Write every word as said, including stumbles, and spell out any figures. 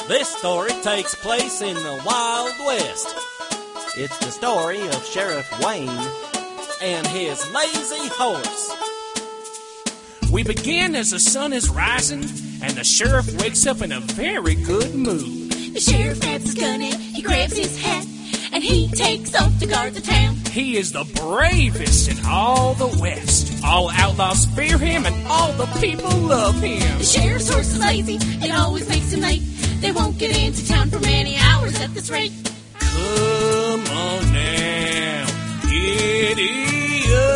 This story takes place in the Wild West. It's the story of Sheriff Wayne and his lazy horse. We begin as the sun is rising, and the sheriff wakes up in a very good mood. The sheriff grabs his gun and he grabs his hat, and he takes off to guard the town. He is the bravest in all the West. All outlaws fear him, and all the people love him. The sheriff's horse is lazy, it always makes him late. They won't get into town for many hours at this rate. Come on now, giddy up.